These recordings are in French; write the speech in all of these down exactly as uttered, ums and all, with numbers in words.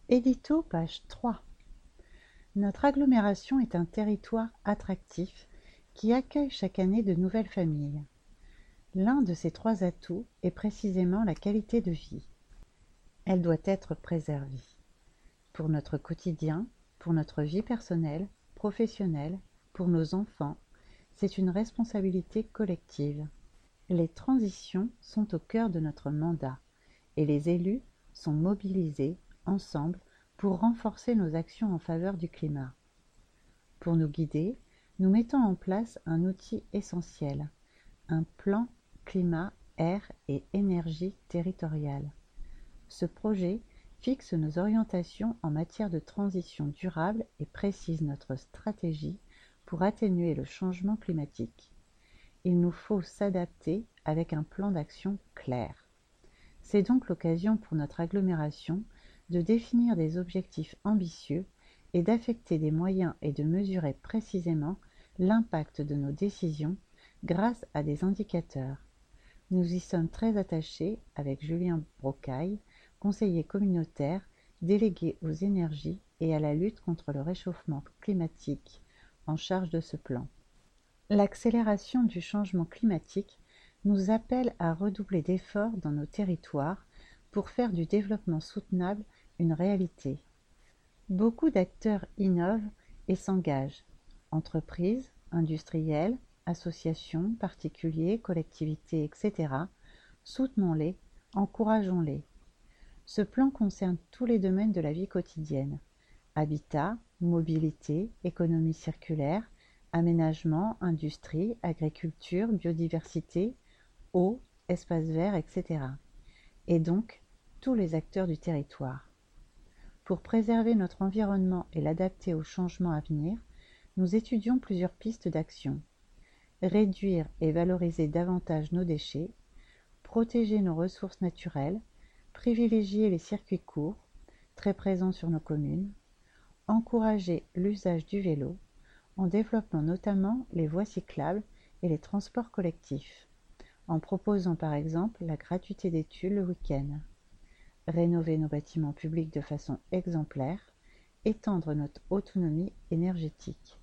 Édito page trois. Notre agglomération est un territoire attractif qui accueille chaque année de nouvelles familles. L'un de ces trois atouts est précisément la qualité de vie. Elle doit être préservée. Pour notre quotidien, pour notre vie personnelle, professionnelle, pour nos enfants, c'est une responsabilité collective. Les transitions sont au cœur de notre mandat et les élus sont mobilisés ensemble pour renforcer nos actions en faveur du climat. Pour nous guider, nous mettons en place un outil essentiel, un plan climat, air et énergie territorial. Ce projet fixe nos orientations en matière de transition durable et précise notre stratégie pour atténuer le changement climatique. Il nous faut s'adapter avec un plan d'action clair. C'est donc l'occasion pour notre agglomération de définir des objectifs ambitieux et d'affecter des moyens et de mesurer précisément l'impact de nos décisions grâce à des indicateurs. Nous y sommes très attachés avec Julien Brocaille, conseiller communautaire, délégué aux énergies et à la lutte contre le réchauffement climatique, en charge de ce plan. L'accélération du changement climatique nous appelle à redoubler d'efforts dans nos territoires pour faire du développement soutenable une réalité. Beaucoup d'acteurs innovent et s'engagent. Entreprises, industriels, associations, particuliers, collectivités, et cetera. Soutenons-les, encourageons-les. Ce plan concerne tous les domaines de la vie quotidienne. Habitat, mobilité, économie circulaire, aménagement, industrie, agriculture, biodiversité, eau, espaces verts, et cetera. Et donc, tous les acteurs du territoire. Pour préserver notre environnement et l'adapter aux changements à venir, nous étudions plusieurs pistes d'action. Réduire et valoriser davantage nos déchets, protéger nos ressources naturelles, privilégier les circuits courts, très présents sur nos communes, encourager l'usage du vélo, en développant notamment les voies cyclables et les transports collectifs, en proposant par exemple la gratuité des tuiles le week-end, rénover nos bâtiments publics de façon exemplaire, étendre notre autonomie énergétique.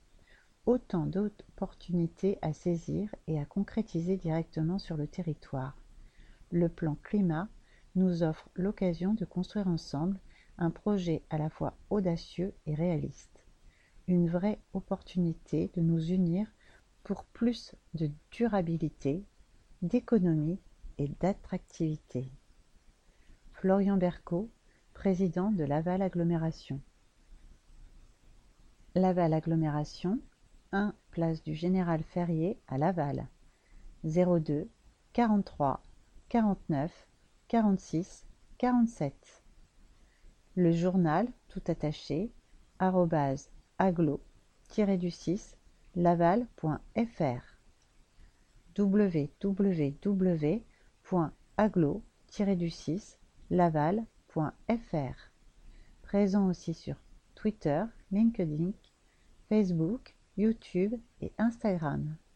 Autant d'opportunités à saisir et à concrétiser directement sur le territoire. Le plan climat nous offre l'occasion de construire ensemble un projet à la fois audacieux et réaliste. Une vraie opportunité de nous unir pour plus de durabilité, d'économie et d'attractivité. Florian Berco, président de Laval Agglomération. Laval Agglomération, un place du Général Ferrier à Laval, zéro deux, quarante-trois, quarante-neuf, quarante-six, quarante-sept. Le journal, tout attaché, arobase aglo-du-six laval.fr w w w point aglo-du-six laval.fr. Présent aussi sur Twitter, LinkedIn, Facebook, YouTube et Instagram.